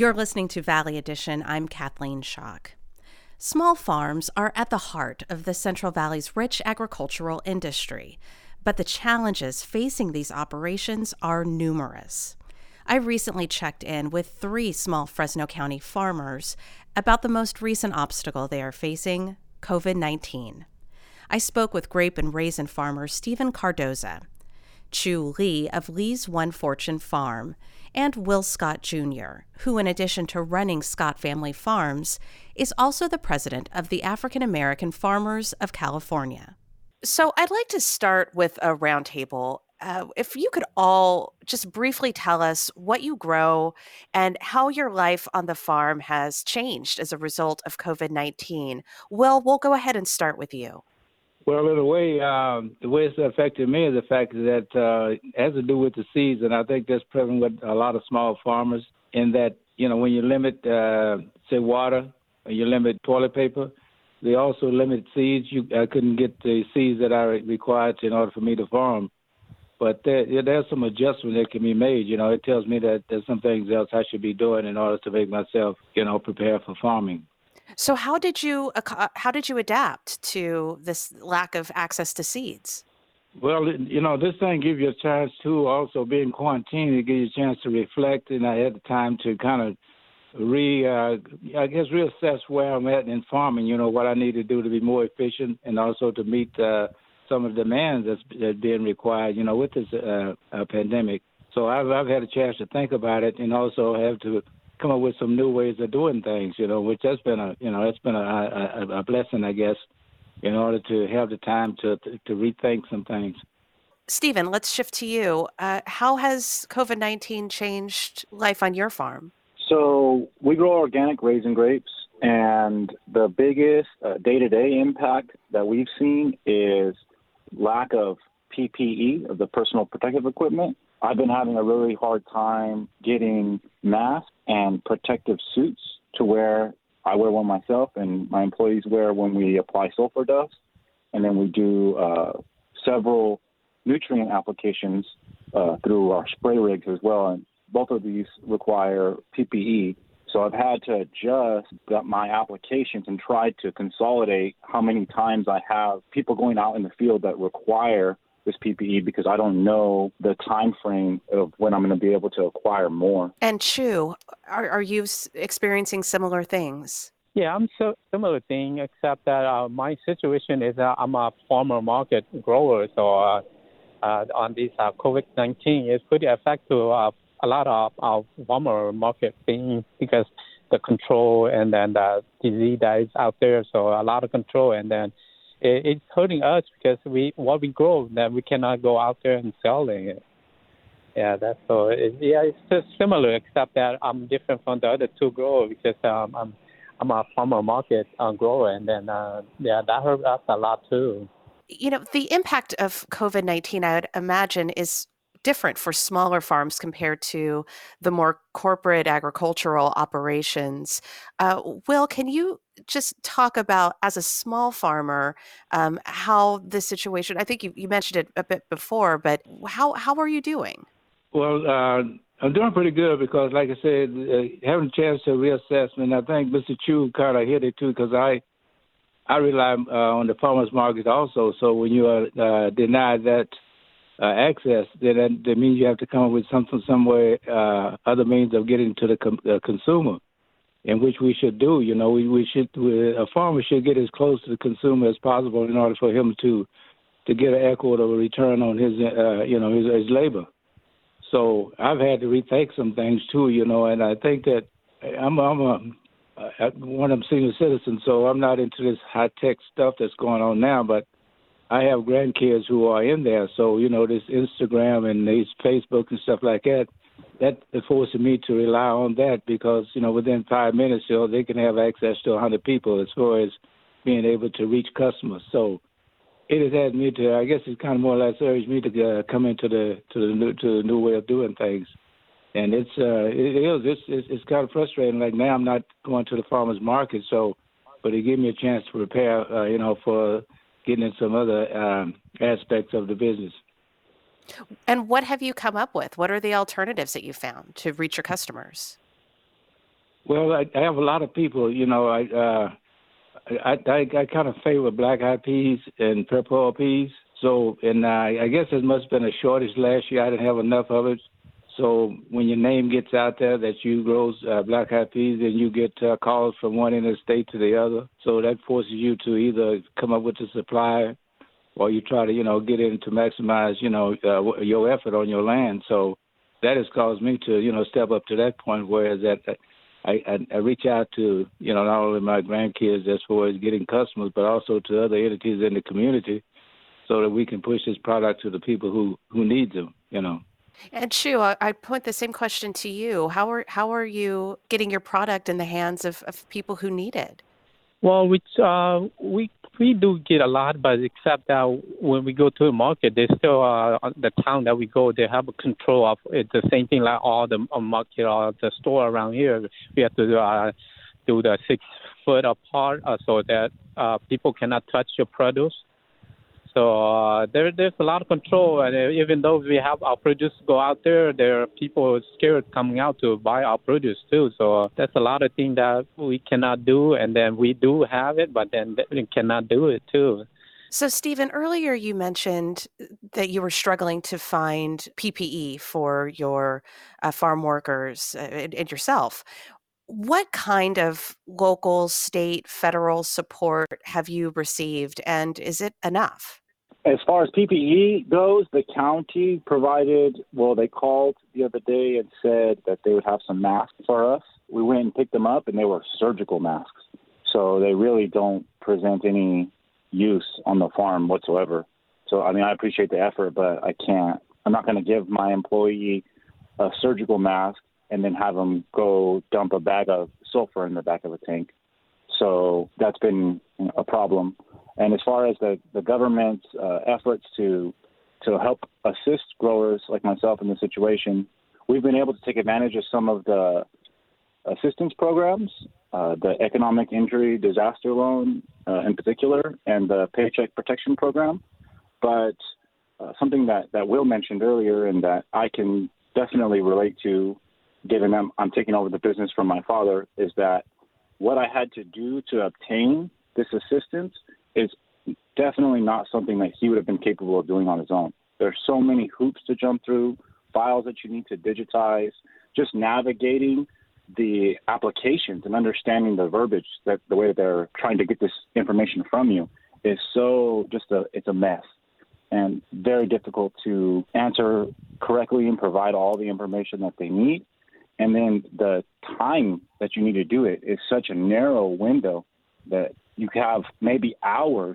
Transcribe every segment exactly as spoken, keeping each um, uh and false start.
You're listening to Valley Edition. I'm Kathleen Schock. Small farms are at the heart of the Central Valley's rich agricultural industry, but the challenges facing these operations are numerous. I recently checked in with three small Fresno County farmers about the most recent obstacle they are facing, covid nineteen. I spoke with grape and raisin farmer Stephen Cardoza, Chu Lee of Lee's One Fortune Farm, and Will Scott Junior, who, in addition to running Scott Family Farms, is also the president of the African American Farmers of California. So I'd like to start with a roundtable. Uh, if you could all just briefly tell us what you grow and how your life on the farm has changed as a result of covid nineteen. Will, we'll go ahead and start with you. Well, in a way, um, the way it's affected me is the fact that uh, it has to do with the seeds, and I think that's present with a lot of small farmers in that, you know, when you limit, uh, say, water, or you limit toilet paper, they also limit seeds. You, I couldn't get the seeds that I required in order for me to farm. But there, yeah, there's some adjustment that can be made. You know, it tells me that there's some things else I should be doing in order to make myself, you know, prepare for farming. So how did you how did you adapt to this lack of access to seeds? Well, you know, this thing gives you a chance to also be in quarantine. It gives you a chance to reflect, and I had the time to kind of re, uh, I guess, reassess where I'm at in farming. You know, what I need to do to be more efficient, and also to meet uh, some of the demands that's, that's being required. You know, with this uh, uh, pandemic. So I've I've had a chance to think about it, and also have to come up with some new ways of doing things, you know, which has been a, you know, it's been a, a, a blessing, I guess, in order to have the time to, to, to rethink some things. Stephen, let's shift to you. Uh, how has covid nineteen changed life on your farm? So we grow organic raisin grapes, and the biggest uh, day-to-day impact that we've seen is lack of P P E, of the personal protective equipment. I've been having a really hard time getting masks and protective suits to wear. I wear one myself, and my employees wear when we apply sulfur dust. And then we do uh, several nutrient applications uh, through our spray rigs as well. And both of these require P P E. So I've had to adjust my applications and try to consolidate how many times I have people going out in the field that require this P P E, because I don't know the time frame of when I'm going to be able to acquire more. And Chu, are, are you experiencing similar things? Yeah, I'm so similar thing, except that uh, my situation is uh, I'm a farmer market grower, so uh, uh, on this uh, covid nineteen is pretty effective uh, a lot of our farmer market thing, because the control and then the disease that is out there, so a lot of control, and then it's hurting us because we what we grow that we cannot go out there and selling it. Yeah, that's so. It, yeah, it's just similar, except that I'm different from the other two growers because um, I'm I'm a farmer market uh, grower, and then uh, yeah, that hurt us a lot too. You know, the impact of covid nineteen, I would imagine, is different for smaller farms compared to the more corporate agricultural operations. Uh, Will, can you just talk about, as a small farmer, um, how this situation, I think you, you mentioned it a bit before, but how, how are you doing? Well, uh, I'm doing pretty good because, like I said, uh, having a chance to reassess, and I think Mister Chu kind of hit it too, because I, I rely uh, on the farmers market also. So when you are uh, denied that Uh, access, then that, that means you have to come up with something, some way, uh, other means of getting to the com- uh, consumer, in which we should do. You know, we, we should, we, a farmer should get as close to the consumer as possible in order for him to, to get an equitable return on his, uh, you know, his, his labor. So I've had to rethink some things too, you know, and I think that I'm, I'm a, uh, one of them senior citizens, so I'm not into this high tech stuff that's going on now, but I have grandkids who are in there, so, you know, this Instagram and these Facebook and stuff like that, that is forcing me to rely on that because, you know, within five minutes, you know, they can have access to one hundred people as far as being able to reach customers. So it has had me to, I guess it's kind of more or less urged me to uh, come into the to the new to the new way of doing things. And it's uh, it is it's, it's it's kind of frustrating. Like now, I'm not going to the farmers market, so but it gave me a chance to prepare, uh, you know, for getting in some other um, aspects of the business. And what have you come up with? What are the alternatives that you found to reach your customers? Well, I, I have a lot of people. You know, I uh, I I, I kind of favor black-eyed peas and purple peas. So, and uh, I guess there must have been a shortage last year. I didn't have enough of it. So when your name gets out there that you grow uh, black-eyed peas, then you get uh, calls from one end of the state to the other. So that forces you to either come up with a supply, or you try to, you know, get in to maximize, you know, uh, your effort on your land. So that has caused me to, you know, step up to that point where that I, I, I reach out to, you know, not only my grandkids as far as getting customers, but also to other entities in the community, so that we can push this product to the people who, who need them, you know. And Chu, I, I point the same question to you. How are how are you getting your product in the hands of, of people who need it? Well, we uh, we we do get a lot, but except that when we go to the market, they still uh, the town that we go, they have a control of it. The same thing like all the uh, market or the store around here. We have to uh, do the six foot apart uh, so that uh, people cannot touch your produce. So uh, there, there's a lot of control, and even though we have our produce go out there, there are people scared coming out to buy our produce too. So uh, that's a lot of things that we cannot do, and then we do have it, but then we cannot do it too. So, Stephen, earlier you mentioned that you were struggling to find P P E for your uh, farm workers uh, and, and yourself. What kind of local, state, federal support have you received, and is it enough? As far as P P E goes, the county provided, well, they called the other day and said that they would have some masks for us. We went and picked them up, and they were surgical masks. So they really don't present any use on the farm whatsoever. So, I mean, I appreciate the effort, but I can't, I'm not going to give my employee a surgical mask and then have them go dump a bag of sulfur in the back of a tank. So that's been a problem. And as far as the, the government's uh, efforts to to help assist growers like myself in this situation, we've been able to take advantage of some of the assistance programs, uh, the economic injury disaster loan uh, in particular, and the Paycheck Protection Program. But uh, something that, that Will mentioned earlier and that I can definitely relate to, given I'm, I'm taking over the business from my father, is that what I had to do to obtain this assistance is definitely not something that he would have been capable of doing on his own. There's so many hoops to jump through, files that you need to digitize, just navigating the applications and understanding the verbiage, that the way that they're trying to get this information from you is so just a, it's a mess and very difficult to answer correctly and provide all the information that they need. And then the time that you need to do it is such a narrow window that you have maybe hours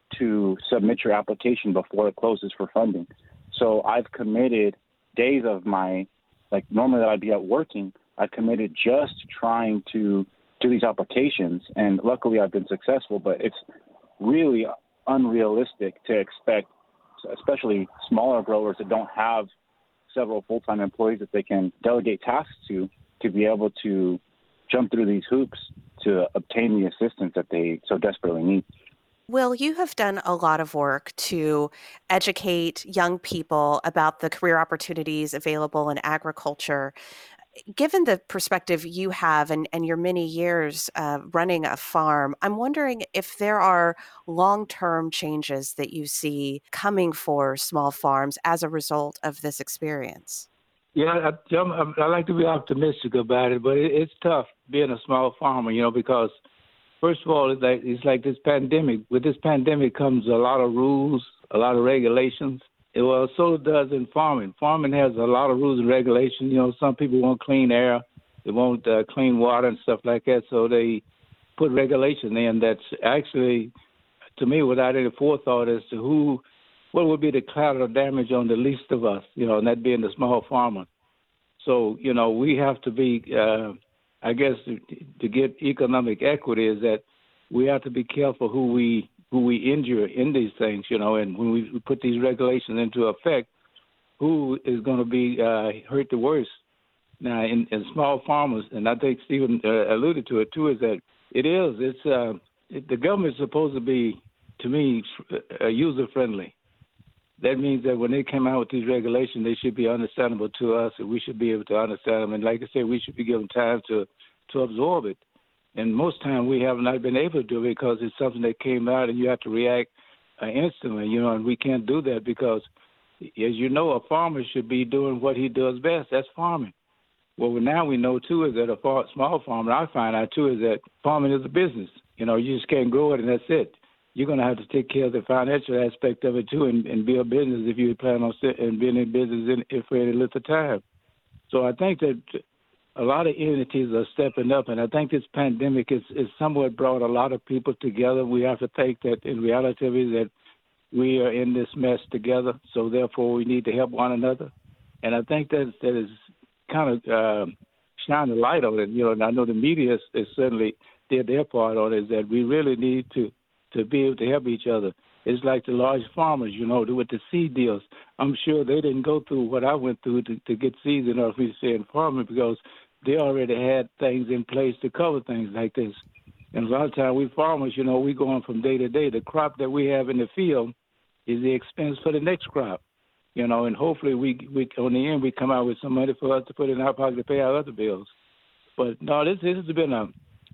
to submit your application before it closes for funding. So I've committed days of my, like normally that I'd be out working, I've committed just trying to do these applications. And luckily I've been successful, but it's really unrealistic to expect, especially smaller growers that don't have several full-time employees that they can delegate tasks to, to be able to jump through these hoops to obtain the assistance that they so desperately need. Will, you have done a lot of work to educate young people about the career opportunities available in agriculture. Given the perspective you have and, and your many years uh, running a farm, I'm wondering if there are long-term changes that you see coming for small farms as a result of this experience. Yeah, I, I'm, I like to be optimistic about it, but it, it's tough being a small farmer, you know, because first of all, it's like, it's like this pandemic. With this pandemic comes a lot of rules, a lot of regulations. Well, so does in farming. Farming has a lot of rules and regulations. You know, some people want clean air, they want uh, clean water and stuff like that, so they put regulation in that's actually, to me, without any forethought as to who, what would be the collateral damage on the least of us, you know, and that being the small farmer. So, you know, we have to be, uh, I guess, to, to get economic equity is that we have to be careful who we who we injure in these things, you know, and when we put these regulations into effect, who is going to be uh, hurt the worst. Now, in, in small farmers, and I think Stephen uh, alluded to it too, is that it is, it's, uh, it, the government is supposed to be, to me, uh, user-friendly. That means that when they come out with these regulations, they should be understandable to us, and we should be able to understand them. And like I said, we should be given time to to absorb it. And most time we have not been able to do it because it's something that came out and you have to react uh, instantly, you know, and we can't do that because, as you know, a farmer should be doing what he does best. That's farming. Well, now we know, too, is that a far, small farmer, I find out, too, is that farming is a business. You know, you just can't grow it and that's it. You're going to have to take care of the financial aspect of it, too, and, and be a business if you plan on sit, and being in business in, for any little time. So I think that a lot of entities are stepping up, and I think this pandemic is, is somewhat brought a lot of people together. We have to think that in reality that we are in this mess together, so therefore we need to help one another. And I think that that is kind of uh, shine a light on it. You know, and I know the media is, is certainly did their part on it, is that we really need to, to be able to help each other. It's like the large farmers, you know, with the seed deals. I'm sure they didn't go through what I went through to, to get seeds in order for me to say in farming because they already had things in place to cover things like this. And a lot of times we farmers, you know, we going from day to day. The crop that we have in the field is the expense for the next crop, you know, and hopefully we, we on the end we come out with some money for us to put in our pocket to pay our other bills. But no, this, this has been a,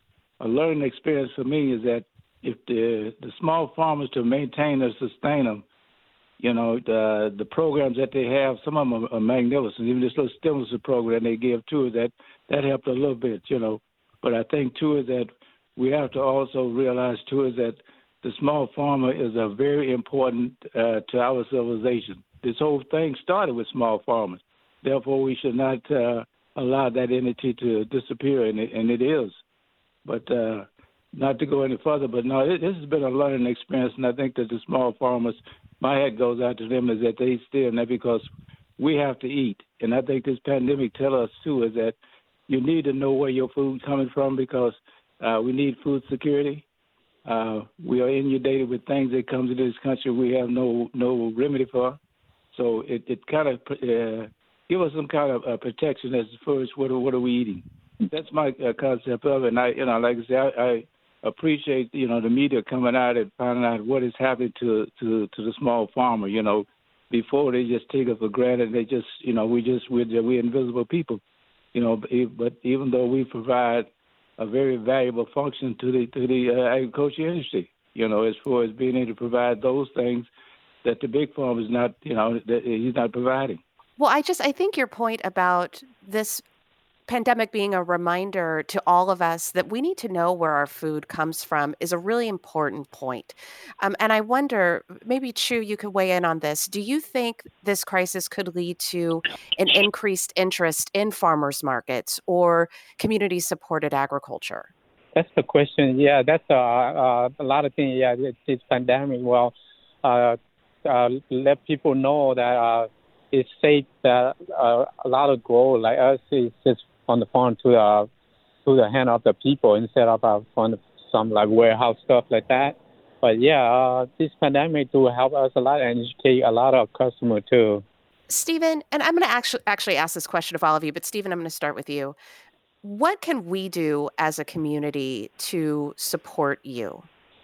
a learning experience for me is that if the the small farmers to maintain or sustain them, you know, the the programs that they have, some of them are, are magnificent. Even this little stimulus program they give too, that that helped a little bit, you know. But I think too is that we have to also realize too is that the small farmer is a very important uh, to our civilization. This whole thing started with small farmers. Therefore, we should not uh, allow that entity to disappear, and it, and it is. But uh, not to go any further, but no, it, this has been a learning experience, and I think that the small farmers, my hat goes out to them is that they stay in that because we have to eat. And I think this pandemic tells us, too, is that you need to know where your food's coming from because uh, we need food security. Uh, we are inundated with things that comes into this country we have no no remedy for. So it, it kind of uh, give us some kind of uh, protection as far as what, what are we eating. That's my uh, concept of it. And I, you know, like I said, I, I appreciate, you know, the media coming out and finding out what is happening to, to, to the small farmer. You know, before they just take it for granted. They just, you know, we just we're, we're invisible people. You know, but even though we provide a very valuable function to the to the uh, agriculture industry, you know, as far as being able to provide those things that the big farmer is not, you know, that he's not providing. Well, I just I think your point about this pandemic being a reminder to all of us that we need to know where our food comes from is a really important point. Um, and I wonder, maybe Chu, you could weigh in on this. Do you think this crisis could lead to an increased interest in farmers markets or community-supported agriculture? That's the question. Yeah, that's uh, uh, a lot of things. Yeah, this pandemic will uh, uh, let people know that uh, it's safe that uh, a lot of growers like us is just on the farm to the to the hand of the people instead of uh, from some like warehouse stuff like that. But yeah, uh, this pandemic do help us a lot and educate a lot of customers too. Stephen, and I'm going to actually actually ask this question of all of you, but Stephen, I'm going to start with you. What can we do as a community to support you?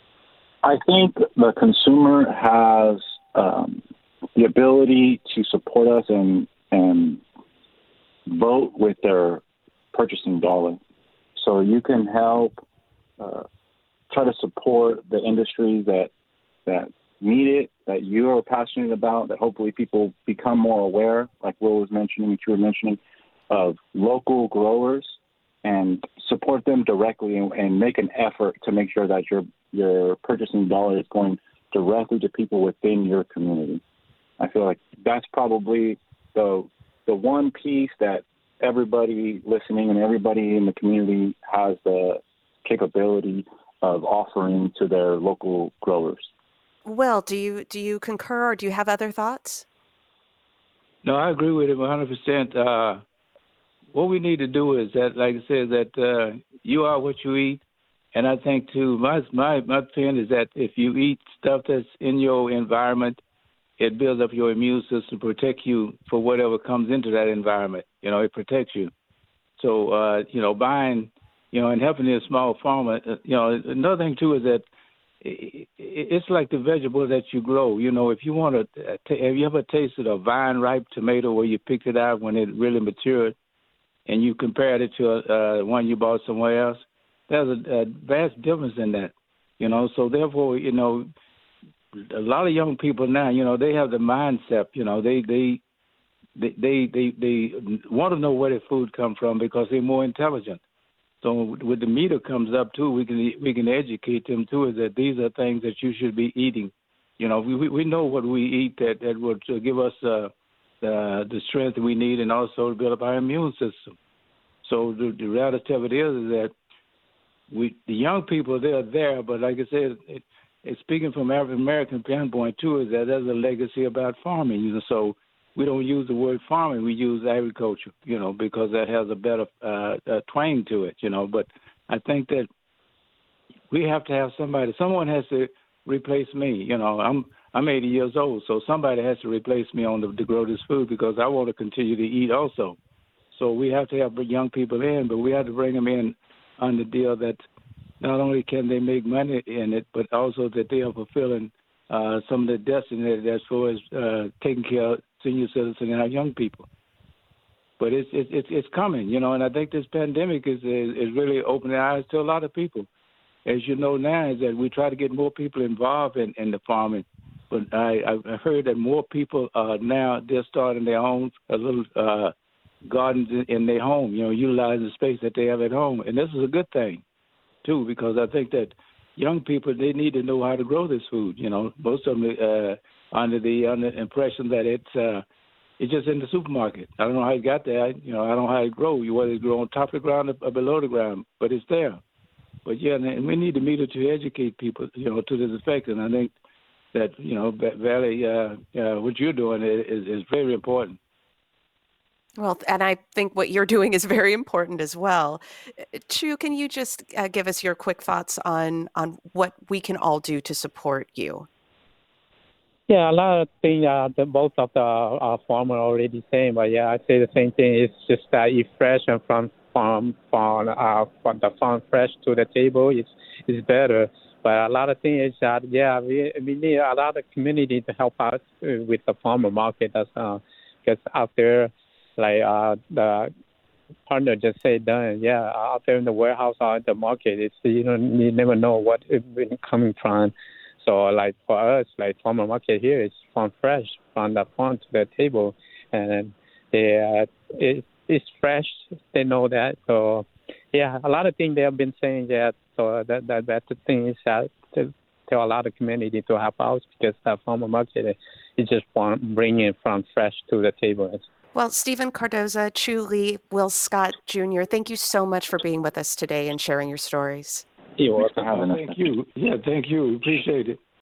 I think the consumer has um, the ability to support us and and vote with their purchasing dollar. So you can help uh, try to support the industries that that need it, that you are passionate about, that hopefully people become more aware, like Will was mentioning, which you were mentioning, of local growers, and support them directly and, and make an effort to make sure that your your purchasing dollar is going directly to people within your community. I feel like that's probably the the one piece that everybody listening and everybody in the community has the capability of offering to their local growers. Will, do you do you concur or do you have other thoughts? No, I agree with him one hundred percent. Uh, what we need to do is that, like I said, that uh, you are what you eat. And I think, too, my, my, my opinion is that if you eat stuff that's in your environment, it builds up your immune system, protect you for whatever comes into that environment. You know, it protects you. So, uh, you know, buying, you know, and helping the small farmer, uh, you know, another thing, too, is that it, it's like the vegetable that you grow. You know, if you want to, have you ever tasted a vine-ripe tomato where you picked it out when it really matured? and you compared it to uh, one you bought somewhere else, there's a, a vast difference in that, you know. So therefore, you know, a lot of young people now, you know, they have the mindset, you know, they they they they they, they want to know where their food comes from because they're more intelligent. So with the meter comes up too, we can we can educate them too, is that these are things that you should be eating. You know, we we know what we eat that that would give us uh, the the strength we need and also to build up our immune system. So the, the reality of it is, is that we the young people they're there, but like I said, it, it, speaking from African American standpoint too, is that there's a legacy about farming. You know, so we don't use the word farming, we use agriculture, you know, because that has a better uh, uh, twang to it, you know. But I think that we have to have somebody, someone has to replace me. You know, I'm I'm eighty years old, so somebody has to replace me on the, to grow this food because I want to continue to eat also. So we have to have young people in, but we have to bring them in on the deal that not only can they make money in it, but also that they are fulfilling uh, some of the destiny that's for as uh, taking care of senior citizens and our young people. But it's it's it's coming, you know, and I think this pandemic is is, is really opening eyes to a lot of people. As you know now, is that we try to get more people involved in, in the farming. But I, I've heard that more people uh, now, they're starting their own a little uh, gardens in, in their home, you know, utilizing the space that they have at home. And this is a good thing, too, because I think that young people, they need to know how to grow this food. You know, most of them uh, under the under the impression that it's uh, it's just in the supermarket. I don't know how it got there. I, you know, I don't know how it grows, whether it grows on top of the ground or below the ground, but it's there. But yeah, and we need the media to educate people, you know, to this effect. And I think that, you know, Valley, uh, uh, what you're doing is, is very important. Well, and I think what you're doing is very important as well. Chu, can you just uh, give us your quick thoughts on on what we can all do to support you? Yeah, a lot of things uh, that both of the uh, farmers already saying, but yeah, I say the same thing. It's just that uh, eat fresh and from farm, from uh, from the farm fresh to the table is is better. But a lot of things is that yeah, we we need a lot of community to help us with the farmer market as uh, because out there, like uh, the partner just said, done. Yeah, out there in the warehouse or the market, it's you know you never know what it's been coming from. So like for us, like farmer market here, it's farm fresh from the farm to the table, and they uh, it, it's fresh. They know that. So yeah, a lot of things they have been saying that. So that that that's the thing is that to tell a lot of community to help out because the farmer market is just farm, bringing from fresh to the table. Well, Stephen Cardoza, Chu Lee, Will Scott Junior, thank you so much for being with us today and sharing your stories. You're welcome. Thank you. Yeah, thank you. Appreciate it.